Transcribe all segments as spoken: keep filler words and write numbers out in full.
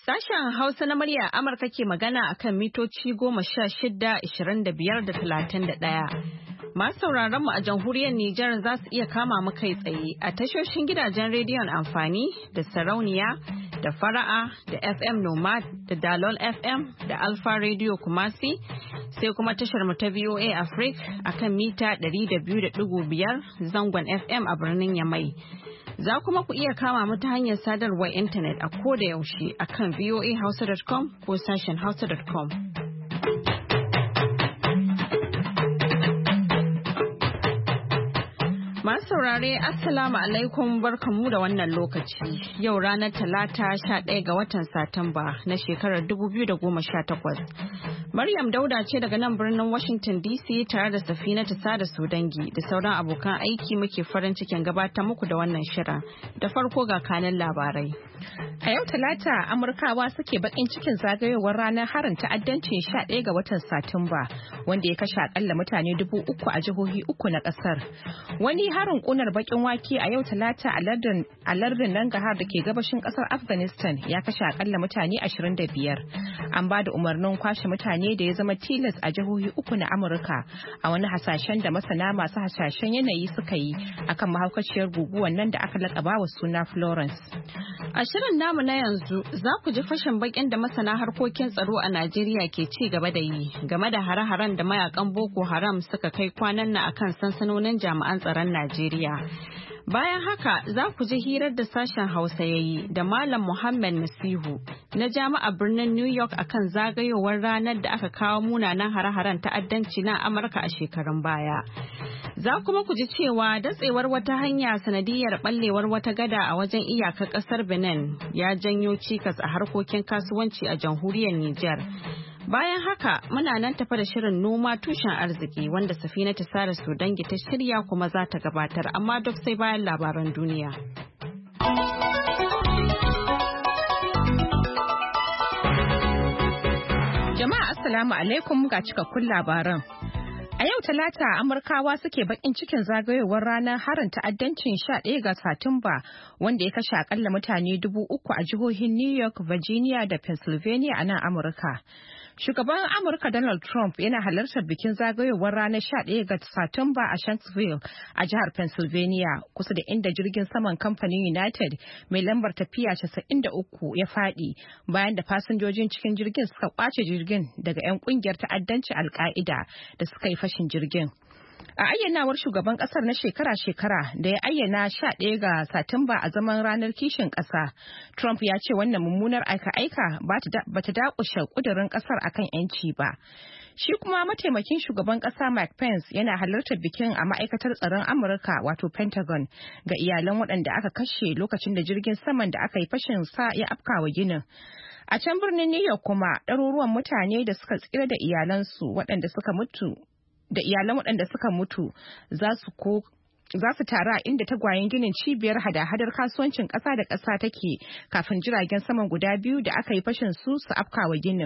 Sashen Hausa na murya Amurka ke magana a kan mitoci goma sha shida, ishirin da biyar da talatin da ɗaya. Masu sauraron mu a jamhuriyar Nijar za su iya kama mu kai tsaye a tashoshin gidajen rediyon amfani da sarauniya da fara'a da F M Nomad da Dalol F M da Alfa Radio Kumasi sai kuma tashar mu ta V O A Africa a kan mita ɗari da biyu da ɗigo biyar zangon F M a birnin Yamai. Za kuma ku iya kama mu ta hanyar sadarwar intanet a koda yaushe a kan voa hausa dot com ko sashen hausa dot com. Masu saurare Assalamu alaikum barkanmu da wannan lokaci. Yau ranar Talata sha ɗaya ga watan Satumba na shekarar dubu biyu da goma sha takwas. Maryam Dauda ce daga nan birnin Washington D C tare da Safina Sada Sudangi da sauran abokan aiki muke farin cikin gabatar muku da wannan shirin. Da farko ga kanin labarai. A yau Talata Amurkawa suke bakin cikin zagayowar ranar harin ta'addancin sha ɗaya ga watan Satumba wanda ya kashe akalla mutane dubu uku a jihohi uku na ƙasar. Wani harin ƙunar bakin wake a yau Talata a lardin Nangarhar da ke gabashin ƙasar Afghanistan ya kashe akalla mutane ashirin da biyar. An ba da umarnin kwashe mutane da ya zama tilas a jihohi uku na Amurka a wani hasashen da masana masu hasashen yanayi suka yi akan mahaukaciyar guguwar nan da aka laƙaba wa suna Florence. A shirin namu na yanzu za ku ji fashin bakin da masana harkokin tsaro a Najeriya ke ci gaba da yi game da hare-haren da mayakan Boko Haram suka kai kwanan nan akan sansanonin jami'an tsaron Najeriya. Bayan haka za ku ji hirar da sashen Hausa ya yi da Malam Muhammad Nasihu na jami'ar birnin New York akan zagayowar ranar da aka kawo munanan hare-haren ta'addanci na Amurka a shekarun baya. Za kuma ku ji cewa datsewar wata hanya sanadiyar ɓallewar wata gada a wajen iyakar ƙasar Benin ya janyo cikas a harkokin kasuwanci a jamhuriyar Nijar. Bayan haka muna nan tafa da shirin noma tushen arziki wanda Safina Sada Sudangi ta shirya kuma za ta gabatar amma duk sai bayan labaran duniya. Jama'a Assalamu alaikum ga cikakkun labaran. A yau Talata Amurkawa suke bakin cikin zagayowar ranar harin ta'addancin sha ɗaya ga Satumba wanda ya kashe akalla mutane dubu uku a jihohin New York, Virginia da Pennsylvania a nan Amurka. Shugaban Amurka Donald Trump yana halartar bikin zagayowar ranar sha ɗaya ga Satumba a Shanksville a jihar Pennsylvania kusa da inda jirgin saman kamfanin United mai lambar tafiya casa'in da uku ya faɗi bayan da fasinjojin cikin jirgin suka kwace jirgin daga 'yan kungiyar ta'addanci Al-Qaida da suka yi fashin jirgin. A ayyanawar shugaban kasar na shekara-shekara da ya ayyana sha ɗaya ga Satumba a zaman ranar kishin ƙasa, Trump ya ce wannan mummunar aika-aika ba ta dakushe ƙudurin ƙasar akan 'yanci ba. Shi kuma mataimakin shugaban ƙasa Mike Pence yana halartar bikin a ma'aikatar tsaron Amurka wato Pentagon ga iyalan waɗanda aka kashe lokacin da jirgin saman da aka yi fashin sa ya afkawa ginin. A can birnin New York kuma ɗaruruwan mutane da suka tsira da iyalansu waɗanda suka mutu da iyalan waɗanda suka mutu za su ko za su taru a inda tagwayen ginin cibiyar hada-hadar kasuwancin ƙasa da ƙasa take kafin jiragen saman guda biyu da aka yi fashin su su afkawa ginin.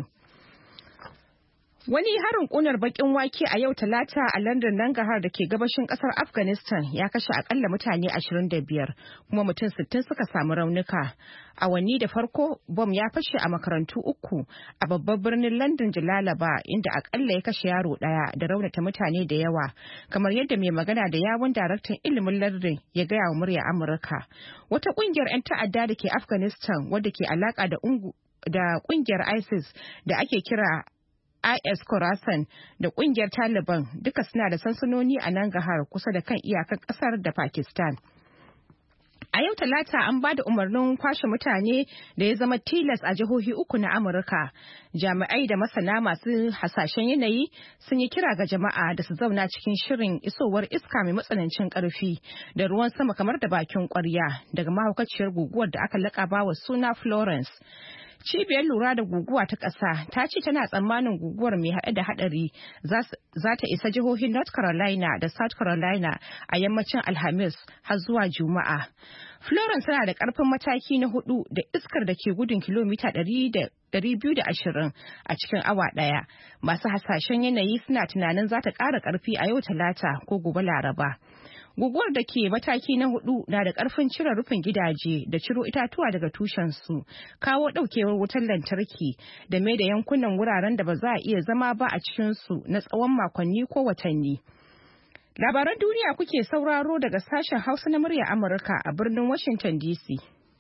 Wani harin ƙunar baƙin wake a yau Talata a lardin Nangarhar da ke gabashin ƙasar Afghanistan ya kashe akalla mutane ashirin da biyar kuma mutum sittin suka samu raunuka. Awanni da farko bom ya fashe a makarantu uku a babban birnin London Jalalaba inda akalla ya kashe yaro ɗaya da raunata mutane da yawa kamar yadda mai magana da yawun daraktan ilimin lardin ya gaya wa murya Amurka. Wata ƙungiyar 'yan ta'adda da ke Afghanistan wadda ke alaƙa da da ƙungiyar ISIS da ake kira I S Khorasan da kungiyar Taliban duka suna da sansanoni a Nangarhar kusa da kan iyakar kasar da Pakistan. A yau Talata an ba da umarnin kwashe mutane da ya zama tilas a jihohi uku na Amurka. Jami'ai da masana masu hasashen yanayi sun yi kira ga jama'a da su zauna cikin shirin isowar iska mai matsanancin ƙarfi da ruwan sama kamar da bakin ƙwarya daga mahaukaciyar guguwar da aka laƙaba wa suna Florence. Cibiyar lura da guguwa ta ƙasa ta ce tana tsammanin guguwar mai haɗe da haɗari za ta isa jihohin North Carolina da South Carolina a yammacin Alhamis har zuwa Juma'a. Florence tana da ƙarfin mataki na hudu da iskar da ke gudun kilomita ɗari biyu da ashirin a cikin awa ɗaya. Masu hasashen yanayi suna tunanin za ta ƙara ƙarfi a yau Talata ko gobe Laraba. Guguwar da ke mataki na hudu na da karfin cire rufin gidaje da ciro itatuwa daga tushensu, kawo daukewar wutar lantarki da mai da yankunan wuraren da ba za a iya zama ba a cikinsu na tsawon makonni ko watanni. Labaran duniya kuke sauraro daga sashen Hausa na murya Amurka a birnin Washington D C.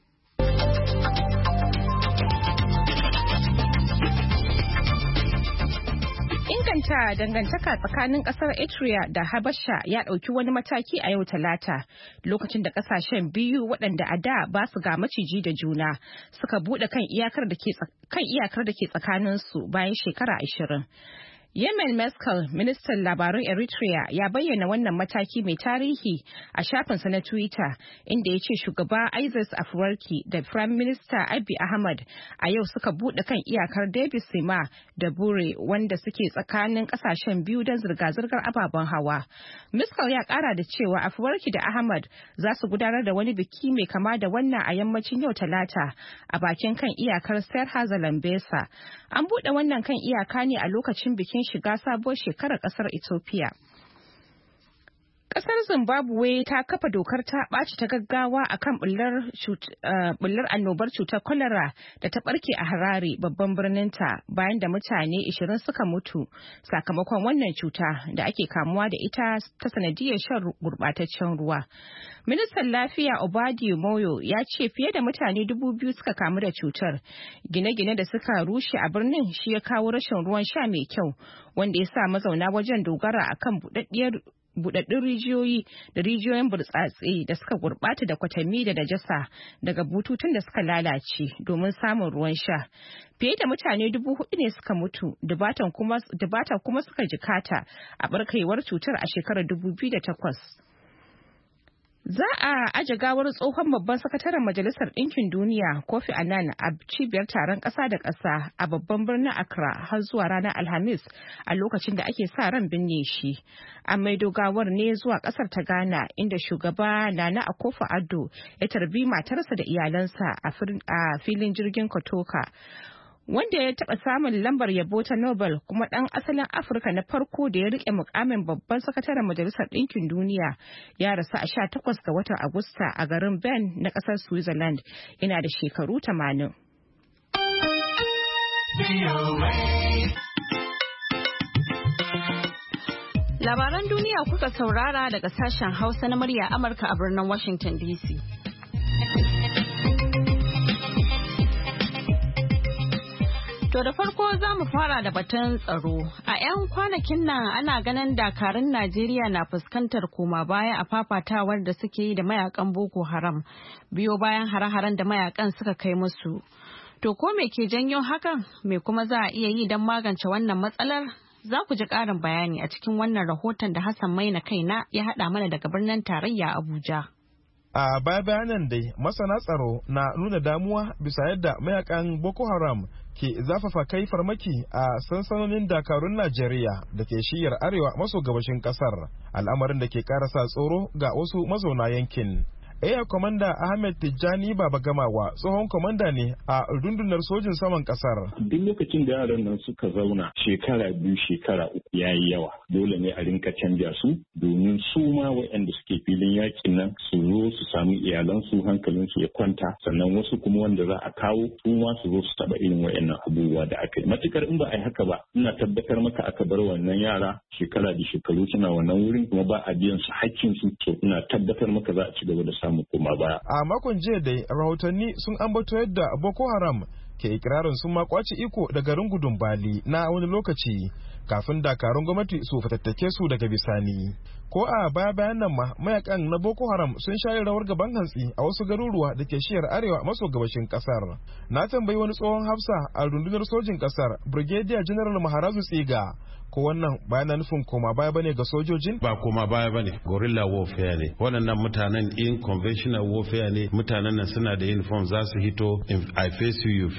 Inganta dangantaka tsakanin kasar Eritrea da Habasha ya ɗauki wani mataki a yau Talata, lokacin da kasashen biyu waɗanda a da ba su ga maciji da juna suka buɗe kan iyakar da ke tsakaninsu bayan shekara ashirin. Yemen Meskel, ministan labarun Eritrea, ya bayyana wannan mataki mai tarihi a shafinsa na Twitter, inda ya ce shugaba Isaias Afwerki da Prime Minister Abiy Ahmed a yau suka buɗe kan iyakar Debi Sima da Bure wanda suke tsakanin ƙasashen biyu don zirga-zirgar ababen hawa. Meskel ya ƙara da cewa Afwerki da Ahmed za su gudanar da wani biki mai kama da wannan a yammacin yau Talata a bakin kan iyakar Serha Zalambesa. An buɗe wannan kan iyaka ne a lokacin bikin shiga sabuwar shekarar kasar Ethiopia. Kasar Zimbabwe ta kafa dokar ta ɓaci ta gaggawa akan bullar annobar cutar kwalara da ta ɓarke a Harare babban birninta bayan da mutane ashirin suka mutu sakamakon wannan cuta da ake kamuwa da ita ta sanadiyar shan gurɓataccen ruwa. Ministan Lafiya Obadi Moyo ya ce fiye da mutane dubu biyu suka kamu da cutar. Gine-gine da suka rushe a birnin shi ya kawo rashin ruwan sha mai kyau, wanda ya sa mazauna wajen dogara akan buɗaɗɗiyar budaddun rijiyoyi da rijiyoyin burtsatse da suka gurbata da kwatami da najasa daga bututun da suka lalace domin samun ruwan sha. Fiye da mutane dubu hudu ne suka mutu, dubatan kuma, dubatan kuma suka jikata a barkewar cutar a shekarar dubu biyu da takwas. Za a aje gawar tsohon babban sakataren Majalisar Ɗinkin Duniya Kofi Annan a cibiyar taron ƙasa da ƙasa a babban birnin Accra har zuwa ranar Alhamis a lokacin da ake sa ran binne shi. An maido gawar ne zuwa ƙasar ta Ghana inda shugaba Nana Akufo-Addo ya tarbi matarsa da iyalansa a filin jirgin Kotoka. Wanda ya taɓa samun lambar yabo ta Nobel kuma ɗan asalin Afirka na farko da ya riƙe mukamin babban sakataren Majalisar Ɗinkin Duniya ya rasu a sha takwas ga watan Agusta a garin Bern na ƙasar Switzerland, yana da shekaru tamanin. Labaran duniya kuka saurara daga sashen Hausa na murya Amurka a birnin Washington D C. To da farko za mu fara da batun tsaro. A 'yan kwanakin nan ana ganin dakarun Najeriya na fuskantar koma baya a fafatawar da suke yi da mayakan Boko Haram biyo bayan hare-haren da mayakan suka kai musu. To ko me ke janyo hakan? Me kuma za a iya yi don magance wannan matsalar? Za ku ji ƙarin bayani a cikin wannan rahoton da Hassan Maina kaina ya haɗa mana daga birnin tarayya Abuja. A baya bayanan dai masana tsaro na nuna damuwa bisa yadda mayakan Boko Haram ke zafafa kai farmaki a sansanonin dakarun Najeriya da ke shiyar arewa maso gabashin kasar, al'amarin da ke karasa tsoro ga wasu mazauna yankin. Air Commander Ahmed Tijjani Baba Gamawa tsohon komanda ne a rundunar sojin saman kasar. Duk lokacin da yaran nan suka zauna shekara biyu shekara uku yayi yawa, dole ne a rinka canja su domin su ma waɗanda suke filin yakin nan su zo su samu iyalansu hankalinsu ya kwanta, sannan wasu kuma wanda za a kawo su ma su zo su taba irin waɗannan abubuwa da aka yi. Matukar in ba a yi haka ba, ina tabbatar maka aka bar wannan yara shekara da shekaru suna wannan wurin kuma ba a biyan su hakkin su, to ina tabbatar maka za a ci gaba da samu koma baya. A makon jiya dai rahotanni sun ambato yadda Boko Haram ke ikirarin sun makwaci iko da garin Gudun Bali na wani lokaci kafin dakarun gwamnati su fatattake su daga bisani. Ko a baya bayan nan ma mayakan na Boko Haram sun shayi rawar gaban hantsi a wasu garuruwa da ke shiyar arewa maso gabashin kasar. Na tambayi wani tsohon hafsa a rundunar sojin kasar, Brigadier General Maharazu Tsiga, ko wannan bayan nufin koma baya bane ga sojojin? Ba koma baya bane, guerrilla warfare ne. Waɗannan mutanen in conventional warfare ne, mutanen nan suna da uniform za su hito, I face you, you face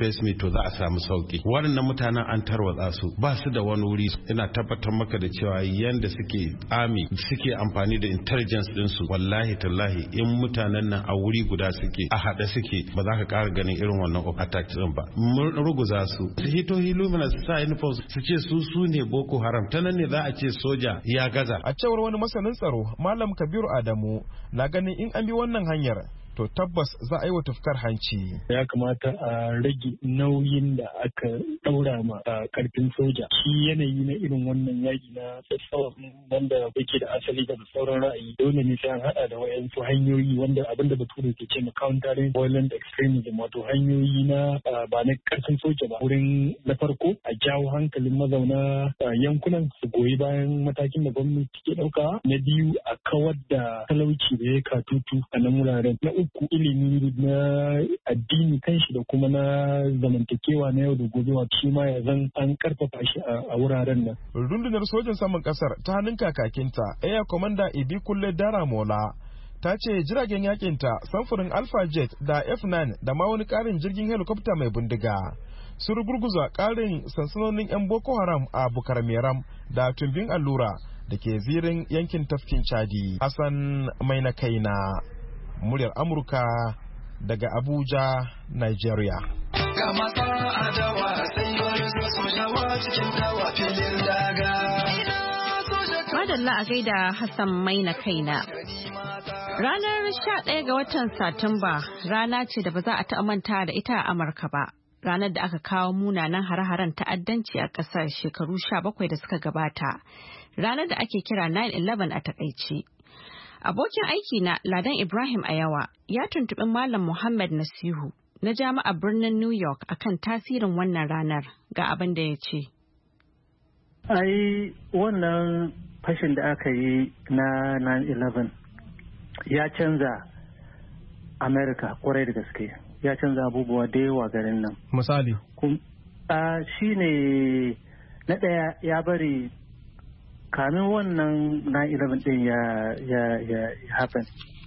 face me to za a samu sauki. Waɗannan mutanen an tarwatsa su ba su da wani wuri. Ina tabbatar maka da cewa yanda suke army suke amfani da intelligence ɗinsu wallahi tallahi in mutanen nan a wuri guda suke a haɗe suke ba za ka ƙara ganin irin wannan attack ɗin ba. Mun ruguza su. Su hito hilumina su sa uniform su ce su su ne Boko Haram ta nan ne za a ce soja ya gaza. A cewar wani masanin tsaro Malam Kabiru Adamu na ganin in an bi wannan hanyar to tabbas za a yi wa tufkar hanci. Ya kamata a rage nauyin da aka daura ma a karfin soja. Shi yanayi na irin wannan yaki na tsatsawa wanda yake da asali daga sauran ra'ayi dole ne sai an hada da wayansu hanyoyi wanda abinda bature ke ce countering violent extremism wato hanyoyi na ba na karfin soja ba wurin na farko a jawo hankalin mazauna yankunan su goyi bayan matakin da gwamnati ke dauka. Na biyu a kawar da talauci da ya katutu a nan wuraren. Na uku ilimi na addini kanshi da kuma na zamantakewa na yau da gobe wato shi ma ya zan an karfafa shi a wuraren nan. Rundunar sojin saman kasar ta hannun kakakinta Air Commander Ibi Kulle Daramola ta ce jiragen yakinta samfurin Alpha Jet da F nine da ma wani karin jirgin helicopter mai bindiga sun rugurguza karin sansanonin 'yan Boko Haram a Bukar Meram da Tumbin Allura da ke zirin yankin tafkin Chadi. Hassan Mai na kaina muryar Amurka daga Abuja, Nigeria. Madalla a gaida Hassan Mai na kaina. Ranar sha ɗaya ga watan Satumba rana ce da ba za a taɓa manta da ita a Amurka ba. Ranar da aka kawo munanan hare-haren ta'addanci a ƙasar shekaru sha bakwai da suka gabata. Ranar da ake kira nine eleven a takaice. Abokin aiki na Ladan Ibrahim Ayawa ya tuntuɓi Malam Muhammad Nasihu na jami'ar birnin New York akan tasirin wannan ranar ga abin da ya ce. Ai wannan fashin da aka yi na nine eleven ya canza Amerika kwarai da gaske, ya canza abubuwa da yawa garin nan. Misali? Shi ne na ɗaya ya bari kamin wannan nine eleven din ya ya ya happen.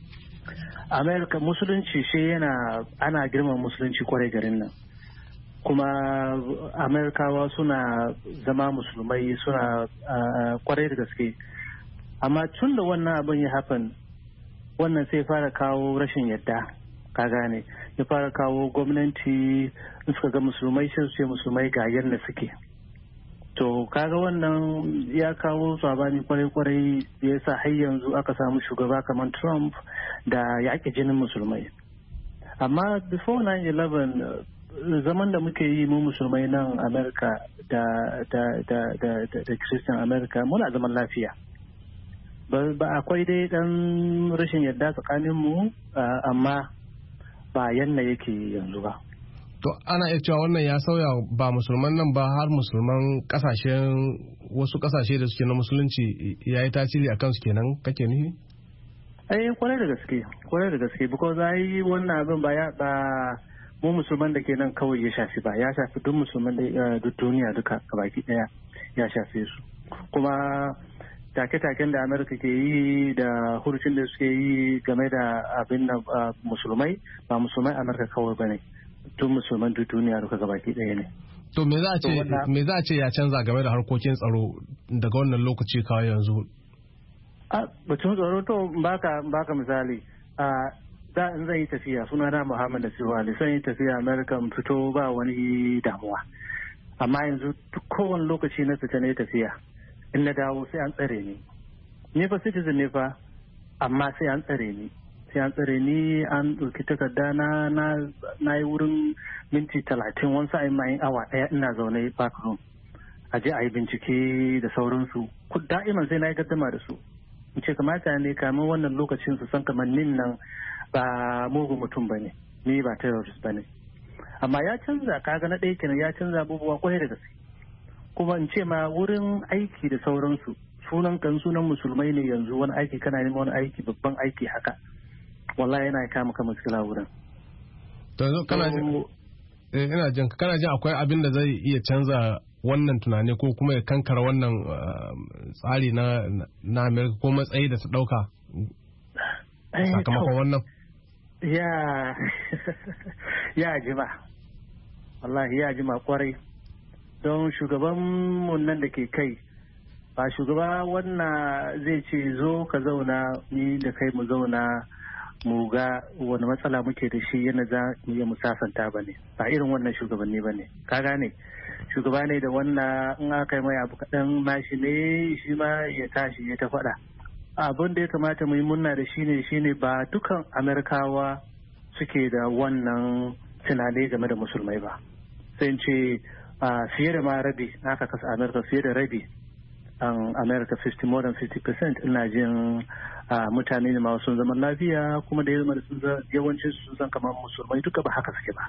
Amerika musulunci shi yana ana girman musulunci kwarai garin nan. Kuma Amerikawa suna zama musulmai suna kwarai da gaske. Amma tun da wannan abin ya happen wannan sai fara kawo rashin yadda, ka gane, ya fara kawo gwamnati suka ga musulmai sai su ce musulmai ga yadda suke. To kaga wannan ya kawo sabani kwarai-kwarai ya sa har yanzu aka samu shugaba kamar Trump da ya ake jinin musulmai. Amma before nine eleven zaman da muke yi mu musulmai nan Amerika da da da da da Christian America muna zaman lafiya. Ba akwai dai dan rashin yadda tsakanin mu amma ba yanna yake yanzu ba. To ana iya cewa wannan ya sauya ba musulman nan ba har musulman kasashen wasu kasashe da suke na musulunci ya yi tasiri a kansu kenan kake nufi? Eh kwarai da gaske, kwarai da gaske because ai wannan abin ba ya ba mu musulman da ke nan kawai ya shafi ba, ya shafi duk musulman da duk duniya duka baki daya ya shafe su. Kuma take-taken da Amurka ke yi da hurucin da suke yi game da abin da musulmai ba musulmai Amurka kawai ba ne. Tun musulman duk duniya duka gabaki ɗaya ne. To me za a ce me za a ce ya canza game da harkokin tsaro daga wannan lokaci kawai yanzu? A batun tsaro to baka baka misali a da in zan yi tafiya suna na Muhammad Nasiru Ali sai yi tafiya America fito ba wani damuwa. Amma yanzu duk kowane lokaci na fita ne tafiya in na dawo sai an tsare ni. Ni fa citizen ne fa amma sai an tsare ni. sai an tsare ni an ɗauki takarda na na yi wurin minti talatin wani sa'in ma yin awa ɗaya ina zaune back room a je a yi bincike da sauransu da'iman sai na yi gaddama da su in ce kamata ne kamin wannan lokacin su san kamar nin nan ba mugun mutum ba ne ni ba terrorist ba ne amma ya canza kaga na ɗaya kenan ya canza abubuwa kwarai da gaske kuma in ce ma wurin aiki da sauransu sunan kan sunan musulmai ne yanzu wani aiki kana neman wani aiki babban aiki haka wallahi yana kama kama muskila wurin. To yanzu kana jin eh ina jin kana jin akwai abin da zai iya canza wannan tunani ko kuma ya kankara wannan tsari na na Amerika ko matsayi da ta dauka sakamakon wannan? Ya ya jima. wallahi ya jima kwarai don shugabanmu nan da ke kai ba shugaba wannan zai ce zo ka zauna ni da kai mu zauna mu ga wani matsala muke da shi yana za mu yi musasanta ba ne ba irin wannan shugabanni ba ne ka gane shugaba ne da wannan in aka yi mai abu kaɗan nashi ne shi ma ya tashi ya ta faɗa abin da ya kamata mu yi munna da shi ne shine ba dukan amerikawa suke da wannan tunani game da musulmai ba sai ce fiye da ma rabi na aka kasa amerika fiye da rabi an america fifty more than fifty percent ina jin mutane ne ma sun zaman lafiya kuma da yawancin sun san kamar musulmai duka ba haka suke ba.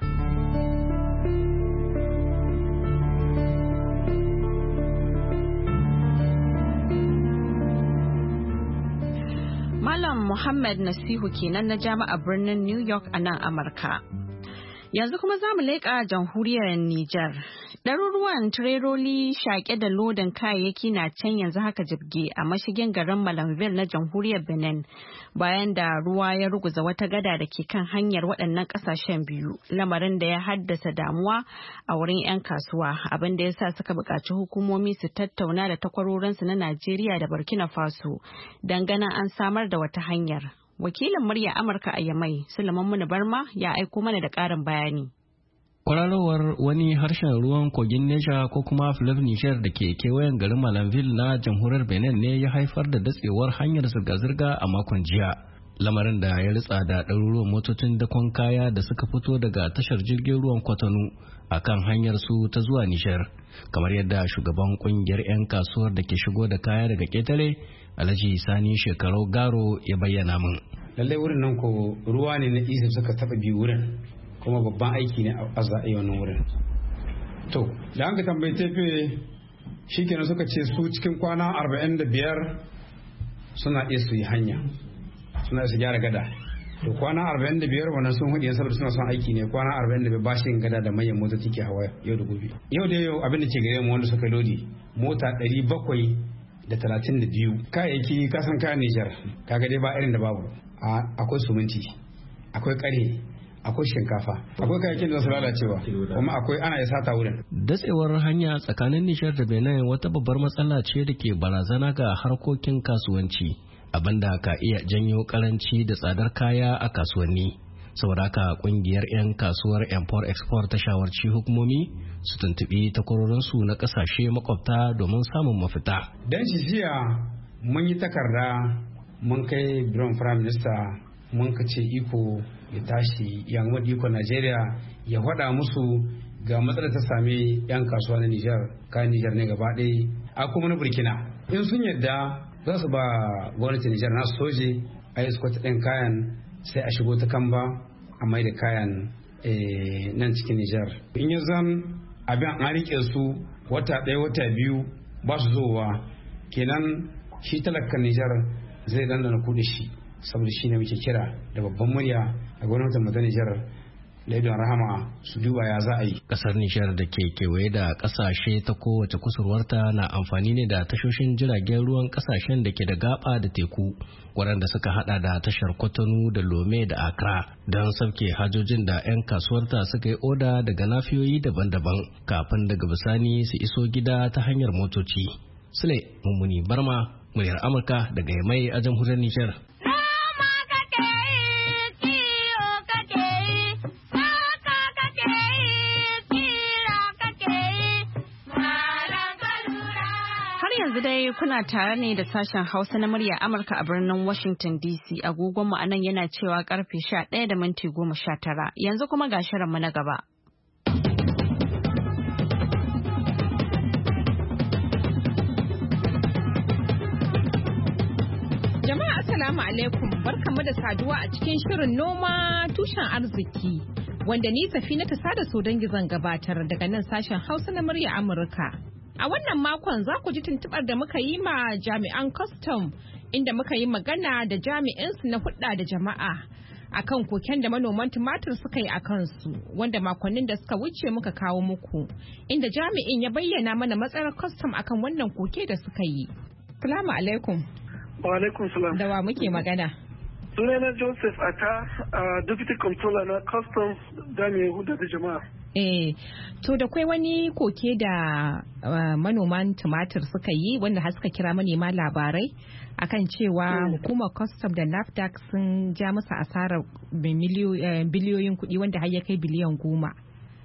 Malam Muhammad Nasihu kenan na jami'ar birnin New York a nan Amurka. Yanzu kuma za mu leƙa jamhuriyar Nijar. Ɗaruruwan tireloli shaƙe da lodin kayayyaki na can yanzu haka jibge a mashigin garin Malanville na jamhuriyar Benin bayan da ruwa ya ruguza wata gada da ke kan hanyar waɗannan ƙasashen biyu, lamarin da ya haddasa damuwa a wurin 'yan kasuwa, abin da ya sa suka buƙaci hukumomi su tattauna da takwarorinsu na Najeriya da Burkina Faso don ganin an samar da wata hanyar. Wakilin murya Amurka a Yamai, Sulaiman Muni Barma, ya aiko mana da ƙarin bayani. Kwararowar wani harshen ruwan kogin Neja ko kuma Fleuve Niger da ke kewayen garin Malanville na jamhuriyar Benin ne ya haifar da datsewar hanyar zirga-zirga a makon jiya. Lamarin da ya ritsa da ɗaruruwan motocin dakon kaya da suka fito daga tashar jirgin ruwan Kwatano a kan hanyar su ta zuwa Niger. Kamar yadda shugaban kungiyar 'yan kasuwar da ke shigo da kaya daga ƙetare, Alhaji Sani Shekarau Garo ya bayyana min. Lallai wurin nan ko ruwa ne na isa suka taɓa biyu wurin. Kuma babban aiki ne a za'a wannan wurin. To, da an ka tambayi tefe shi kenan suka ce su cikin kwana arba'in da biyar suna iya su yi hanya, suna su gyara gada. To kwana arba'in da biyar wannan sun hudu saboda suna son aiki ne, kwana arba'in da biyar ba shi yin gada da manyan motoci ke hawa yau da gobe. Yau da yau abin da ke gare mu wanda suka lodi mota ɗari bakwai da talatin da biyu. Kayayyaki kasan kayan Nijar, kaga dai ba irin da babu. Akwai suminti, akwai ƙarhe, akwai shinkafa, akwai kayayyakin da su lalacewa, kuma akwai ana ya sata wurin. Datsewar hanya tsakanin Nijar da Benin wata babbar matsala ce da ke barazana ga harkokin kasuwanci, abinda ka iya janyo karanci da tsadar kaya a kasuwanni. Saboda haka kungiyar 'yan kasuwar import export ta shawarci hukumomi su tuntubi takwarorinsu na kasashe makwabta domin samun mafita. Dan shi jiya mun yi takarda mun kai Biron Prime Minister mun ka ce iko ya tashi yan wadda iko Najeriya ya faɗa musu ga matsalar ta sami 'yan kasuwa na Nijar, kayan Nijar ne gaba ɗaya a kuma na Burkina. In sun yadda za su ba gwamnatin Nijar nasu soje a yi sukwata ɗin kayan sai a shigo ta Kamba a mai da kayan nan cikin Nijar. In ya zan abin an riƙe su wata ɗaya wata biyu ba su zowa kenan shi talakan Nijar zai dandana kuɗi shi. Saboda shi ne muke kira da babban murya a gwamnatin mata Nijar da idon rahama su duba ya za a yi. Kasar Nijar da ke kewaye da kasashe ta kowace kusurwarta na amfani ne da tashoshin jiragen ruwan kasashen da ke da gaba da teku waɗanda suka hada da tashar Kwatano da Lome da Accra don sauke hajojin da 'yan kasuwarta suka yi oda daga nafiyoyi daban-daban kafin daga bisani su iso gida ta hanyar motoci. Sule Mummuni Barma, muryar Amurka daga Yamai a jamhuriyar Nijar. dai kuna tare ne da sashen Hausa na murya Amurka a birnin Washington D C. Agogonmu a nan yana cewa karfe sha ɗaya da minti goma sha tara. Yanzu kuma ga shirinmu na gaba. Jama'a assalamu alaikum, barkamu da saduwa a cikin shirin noma tushen arziki wanda ni Safinatu Sada Sodangi zan gabatar daga nan sashen Hausa na murya Amurka. A wannan makon za ku ji tuntuɓar da muka yi ma jami'an custom inda muka yi magana da jami'insu na hudda da jama'a akan koken da manoman tumatir suka yi a kansu wanda makonnin da suka wuce muka kawo muku inda jami'in ya bayyana mana matsayar custom akan wannan koke da suka yi. Salamu alaikum. Wa alaikum salam. Da wa muke magana? Sunana Joseph Ata, uh, Deputy Controller na Customs Dami Huda da Jama'a. Eh, to da kwai wani koke da uh, manoman tumatir suka yi wanda har suka kira manema labarai akan cewa mm. hukumar custom da NAFDAC sun ja masa asarar biliyoyin kuɗi wanda har ya kai biliyan goma.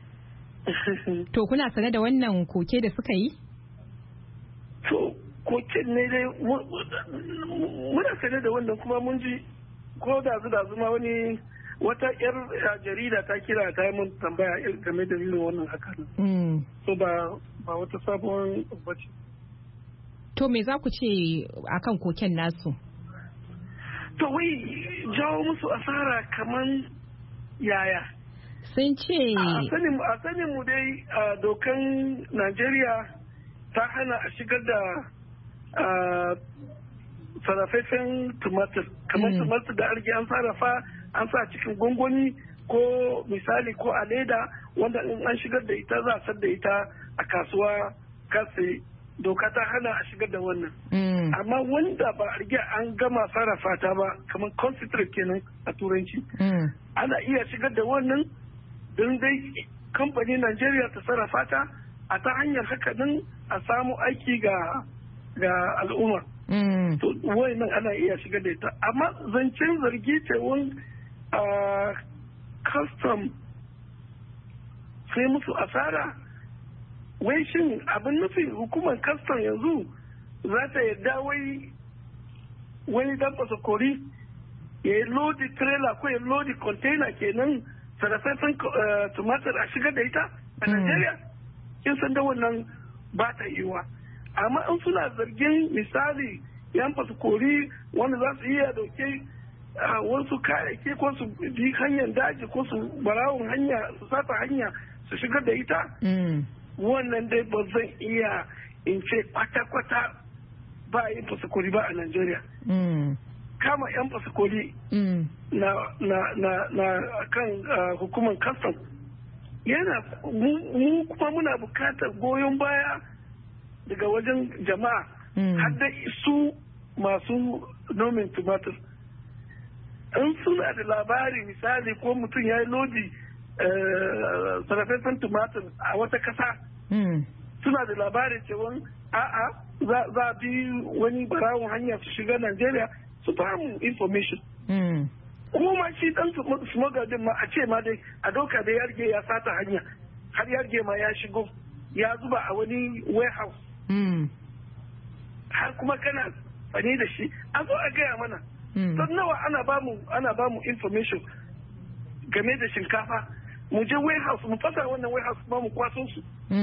To kuna sane da wannan koke da suka yi? To koken ne dai muna sane da wannan kuma mun ji ko da zu da zuma wani wata yar jarida ta kira ta yi mun tambaya game da irin wannan hakan. So ba ba wata sabon bace. To me za ku ce akan koken nasu? To wai jawo musu asara kaman yaya? Sun ce a sanin mu dai dokan Najeriya ta hana a shigar da sarrafafen tumatir kamar tumatir da arge an sarrafa an sa cikin gwangwani ko misali ko a leda wanda in an shigar da ita za a da ita a kasuwa kasi doka ta hana a shigar da wannan amma wanda ba a rige an gama sarrafa ta ba kamar concentrate kenan a turanci ana iya shigar da wannan don dai kamfanin Najeriya ta sarrafa ta a ta hanyar haka nan a samu aiki ga ga al'umma. To nan ana iya shigar da ita amma zancen zargi ce wani custom sai musu asara wai shin abin nufin hukumar custom yanzu za ta yadda wai wani dan kori ya yi lodi trailer ko ya lodi container kenan sarrafafen tumatir a shigar da ita a Najeriya kin san da wannan ba ta yiwa amma in suna zargin misali yan kori wanda za su iya dauke wasu kayayyaki ko su bi hanyar daji ko su barawun hanya su sata hanya su shigar da ita wannan dai ba zan iya in ce kwata-kwata ba yin fasikori ba a Najeriya. Kama 'yan fasikori na kan hukumar custom yana mu kuma muna bukatar goyon baya daga wajen jama'a har da su masu nomin tumatir. In suna da labari misali ko mutum ya yi lodi sarrafafen tumatir a wata kasa suna da labari cewa a'a za a bi wani barawun hanya su shiga Najeriya su bamu information. Kuma shi dan smuggler ma a ce ma dai a doka da yarge ya sata hanya har yarge ma ya shigo ya zuba a wani warehouse. Har kuma kana fani da shi a zo a gaya mana. Don nawa ana bamu ana bamu information game da shinkafa mu je warehouse mu fasa wannan warehouse ba mu kwaso su.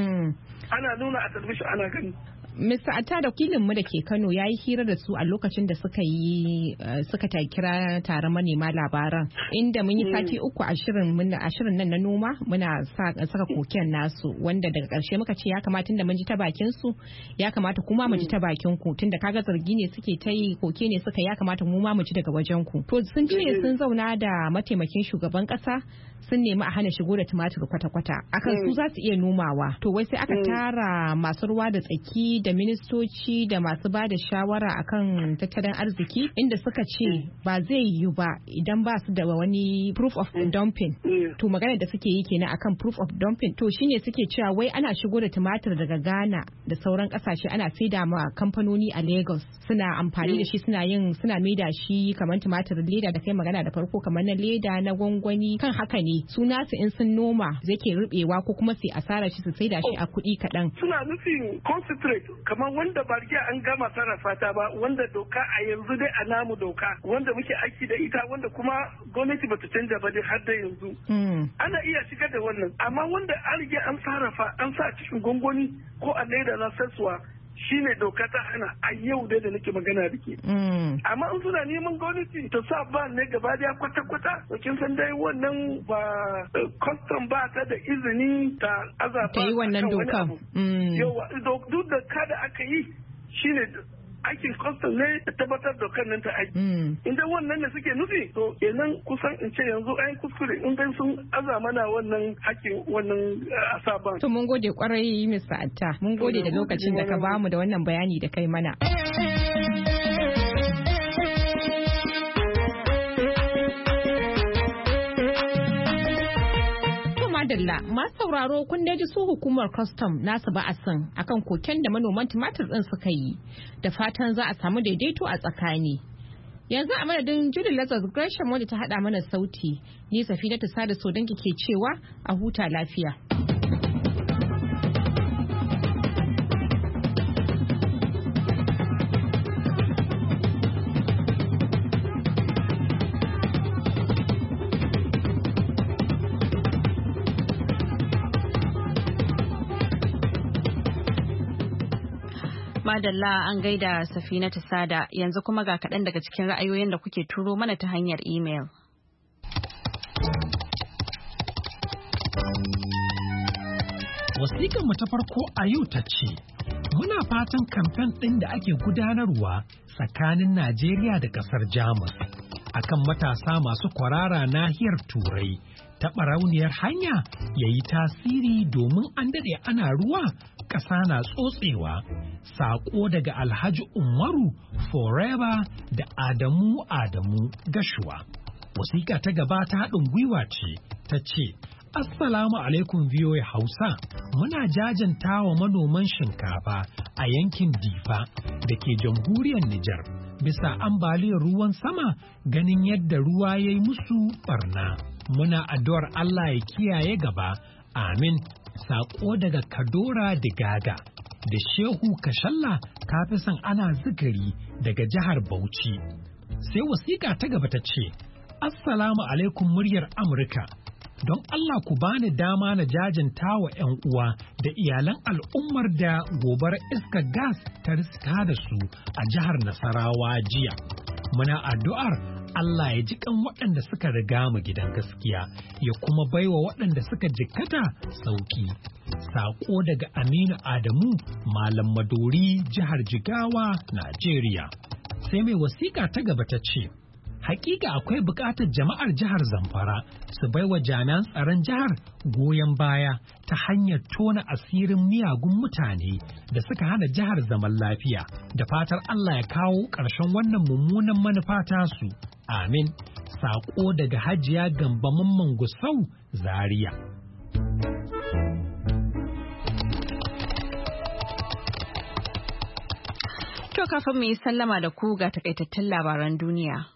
Ana nuna a talabishin ana gani. Mister Atta da wakilinmu da ke Kano ya yi hira da su a lokacin da suka yi suka ta kira taron manema labaran inda mun yi sati uku a shirin a shirin nan na noma muna saka koken nasu wanda daga karshe muka ce ya kamata tunda mun ji ta bakin su ya kamata kuma mu ji ta bakin ku tunda kaga zargi ne suke ta yi koke ne suka ya kamata mu ma mu ji daga wajen ku to sun ce sun zauna da mataimakin shugaban kasa sun nemi a hana shigo da tumatir kwata-kwata akan su za su iya nomawa to wai sai aka tara masu ruwa da tsaki da ministoci da masu ba da shawara akan tattalin arziki inda suka ce ba zai yiwu ba idan ba su da wani proof of dumping to magana da suke yi kenan akan proof of dumping to shine suke cewa wai ana shigo da tumatir daga Ghana da sauran kasashe ana saida ma kamfanoni a Lagos suna amfani da shi suna yin suna maida shi kamar tumatir leda da kai magana da farko kamar na leda na gwangwani kan haka ne su nasu in sun noma zai ke rubewa ko kuma su asara shi su saida shi a kuɗi kaɗan suna nufin concentrate kamar wanda ba riga an gama sarrafa ta ba wanda doka a yanzu dai a namu doka wanda muke aiki da ita wanda kuma gwamnati bata canja ba dai har da yanzu ana iya shigar da wannan amma wanda an riga an sarrafa an sa cikin gwangwani ko a leda na sassuwa shine doka ta hana a yau dai da nake magana da ke amma in suna neman gwamnati ta sa ba ne gaba daya kwata-kwata kin san dai wannan ba custom ba ta da izini ta azaba ta yi wannan dokan yawa duk da kada aka yi shine aikin custom ne da tabbatar da kan nan ta aiki. Idan wannan ne suke nufi to kenan kusan in ce yanzu ayin kuskure in dai sun aza mana wannan hakkin wannan asaban. To mun gode kwarai Mister Atta mun gode da lokacin da ka bamu da wannan bayani da kai mana. madalla masu sauraro kun daji su hukumar custom nasu ba a san akan koken da manoman tumatir din suka yi da fatan za a samu daidaito a tsakani. Yanzu a madadin Judy Lazarus Gresham wanda ta hada mana sauti, ni Safina ta sada so danki ke cewa a huta lafiya. Madalla an gaida Safina ta sada, yanzu kuma ga kaɗan daga cikin ra'ayoyin da kuke turo mana ta hanyar imel. Wasiƙar mu ta farko a yau ta ce, muna fatan kamfen ɗin da ake gudanarwa tsakanin Najeriya da ƙasar Jamus akan matasa masu kwarara nahiyar Turai ta ɓarauniyar hanya ya yi tasiri domin an daɗe ana ruwa ƙasa na tsotsewa. Saƙo daga Alhaji Umaru Forever da Adamu Adamu Gashuwa. Wasiƙa ta gaba ta haɗin gwiwa ce ta ce, Assalamu alaikum V O A Hausa, muna jajanta wa manoman shinkafa a yankin Difa da ke jamhuriyar Nijar bisa ambaliyar ruwan sama ganin yadda ruwa ya yi musu barna. Muna addu'ar Allah ya kiyaye gaba, amin. Saƙo daga Kadora Digaga da Shehu Kashalla kafisan ana zikiri daga jihar Bauchi. Sai wasiƙa ta gaba ta ce, Assalamu alaikum muryar Amurka. Don Allah ku bani dama na jajanta wa ‘yan uwa da iyalan al'ummar da gobar iskar gas ta riska da su a jihar Nasarawa jiya. Muna addu'ar Allah ya ji kan waɗanda suka riga mu gidan gaskiya, ya kuma baiwa waɗanda suka jikkata sauki. Saƙo daga Aminu Adamu, Malam Madori, jihar Jigawa, Najeriya. Sai mai wasiƙa ta gaba ta ce, hakika akwai buƙatar jama'ar jihar Zamfara su baiwa jami'an tsaron jihar goyon baya ta hanyar tona asirin miyagun mutane da suka hana jihar zaman lafiya, da fatar Allah ya kawo ƙarshen wannan mummunan manufa tasu. Amin. Saƙo daga Hajiya Gamba Mamman Gusau, Zaria. To kafin mu yi sallama da ku ga takaitattun labaran duniya.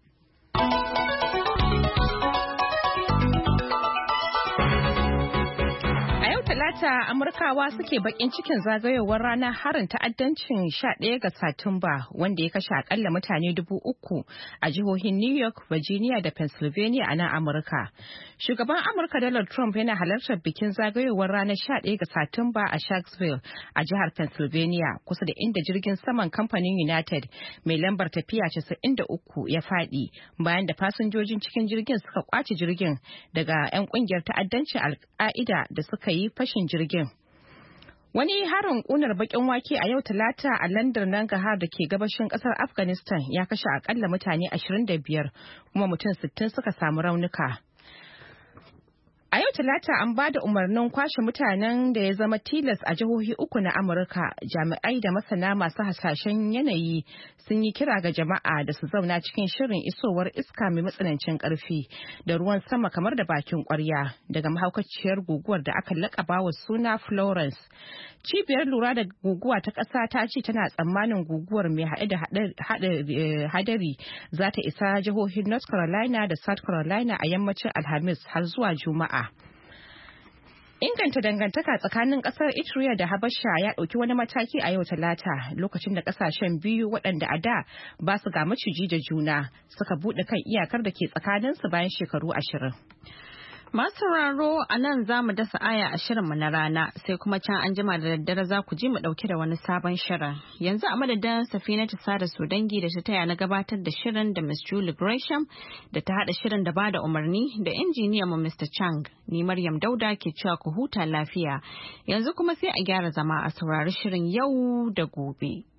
Talata Amurkawa suke bakin cikin zagayowar ranar harin ta'addancin sha ɗaya ga Satumba wanda ya kashe akalla mutane dubu uku a jihohin New York, Virginia da Pennsylvania a nan Amurka. Shugaban Amurka Donald Trump yana halartar bikin zagayowar ranar sha ɗaya ga Satumba a Sharksville a jihar Pennsylvania kusa da inda jirgin saman kamfanin United mai lambar tafiya casa'in da uku ya faɗi bayan da fasinjojin cikin jirgin suka kwace jirgin daga 'yan kungiyar ta'addancin Al-Qaida da suka yi fashin jirgin. Wani harin ƙunar bakin wake a yau Talata a London Nangarhar da ke gabashin ƙasar Afghanistan ya kashe akalla mutane ashirin da biyar kuma mutum sittin suka samu raunuka. A yau Talata an ba da umarnin kwashe mutanen da ya zama tilas a jihohi uku na Amurka. Jami'ai da masana masu hasashen yanayi sun yi kira ga jama'a da su zauna cikin shirin isowar iska mai matsanancin ƙarfi da ruwan sama kamar da bakin ƙwarya daga mahaukaciyar guguwar da aka laƙaba wa suna Florence. Cibiyar lura da guguwa ta ƙasa ta ce tana tsammanin guguwar mai haɗe da hadari za ta isa jihohin North Carolina da South Carolina a yammacin Alhamis har zuwa Juma'a. Inganta dangantaka tsakanin kasar Eritrea da Habasha ya ɗauki wani mataki a yau Talata lokacin da kasashen biyu waɗanda a da ba su ga maciji da juna suka buɗe kan iyakar da ke tsakaninsu bayan shekaru ashirin. Masu sauraro a nan za mu dasa aya a shirinmu na rana sai kuma can an jima da daddare za ku ji mu ɗauke da wani sabon shirin. Yanzu a madadin Safina ta sada su dangi da ta taya na gabatar da shirin da Miss Julie Gresham da ta haɗa shirin da bada umarni da injiniyan mu Mister Chang. Ni Maryam Dauda ke cewa ku huta lafiya. Yanzu kuma sai a gyara zama a saurari shirin yau da gobe.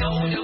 zaune